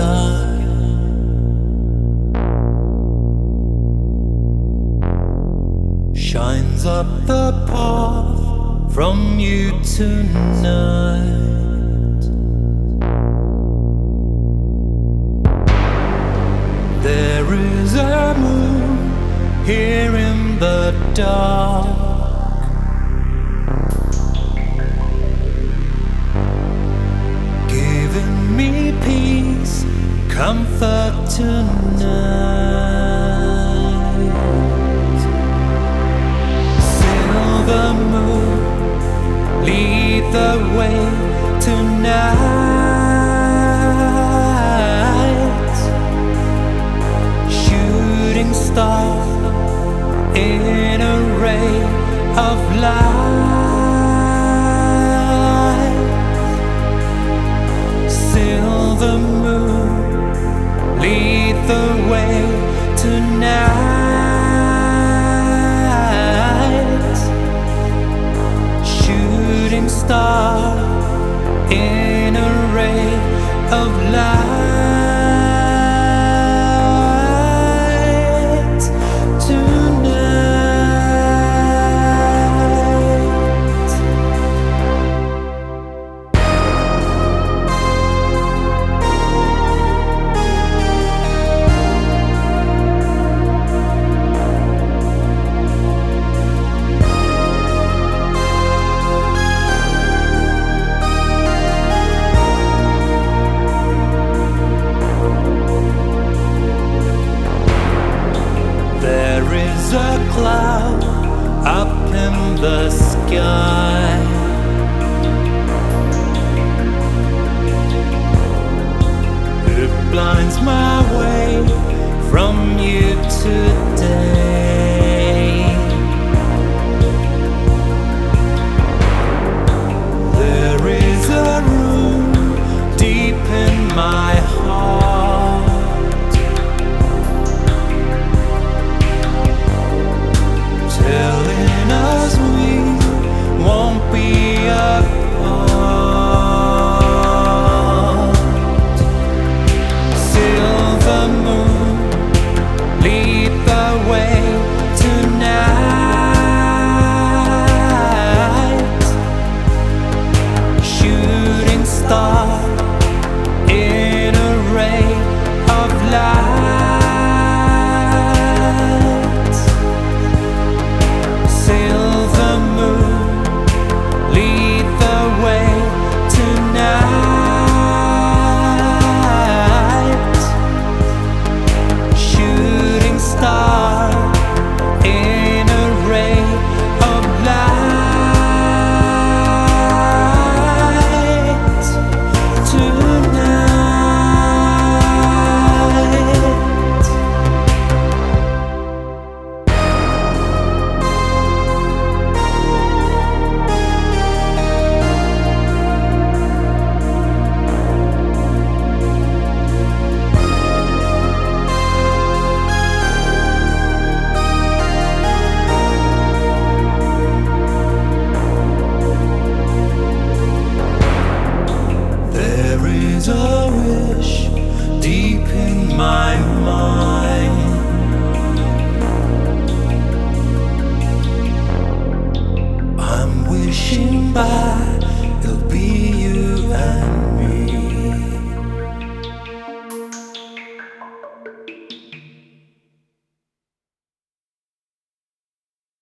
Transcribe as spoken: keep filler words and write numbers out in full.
sky. Shines up the path from you tonight. There is a moon here in the dark, giving me peace, comfort tonight. Silver moon, lead the way tonight. Shooting star in a ray of light. Silver moon, lead the way tonight. Shooting star in a ray of light tonight. There is a cloud up in the sky. It blinds my way from you to